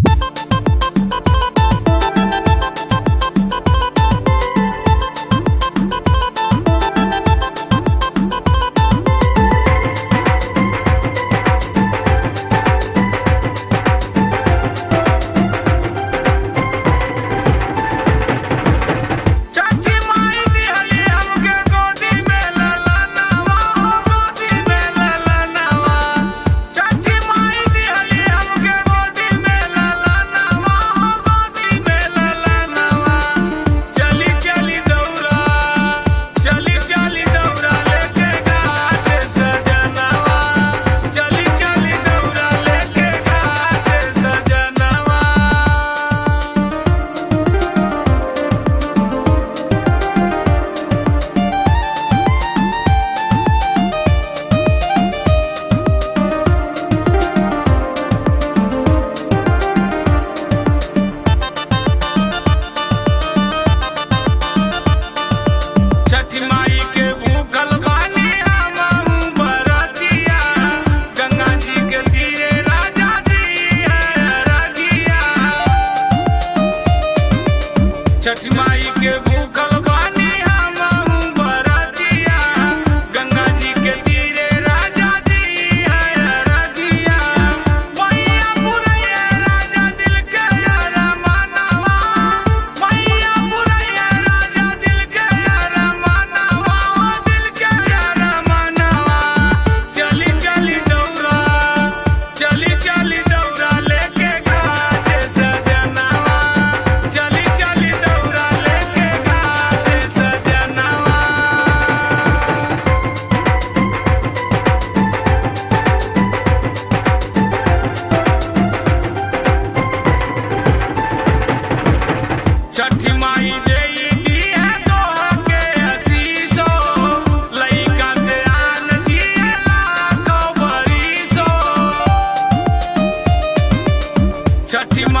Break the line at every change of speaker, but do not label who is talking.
छठ माई के भूखल बानी हमहू बरतिया, गंगा जी के तीरे राजा जी है रजिया। मैया पुरैया राजा दिल के अरमानवा, मैया पुरैया राजा दिल के अरमानवा, दिल के अरमानवा। चली चली दौड़ा, चली चली दौड़ा लेके घाट सजनवा, चली चली दौड़ा लेके घाट सजनवा। छठ माई देई दी है तोह के आशीषो, लइका से आन जिए लाखों बरिसो। छठ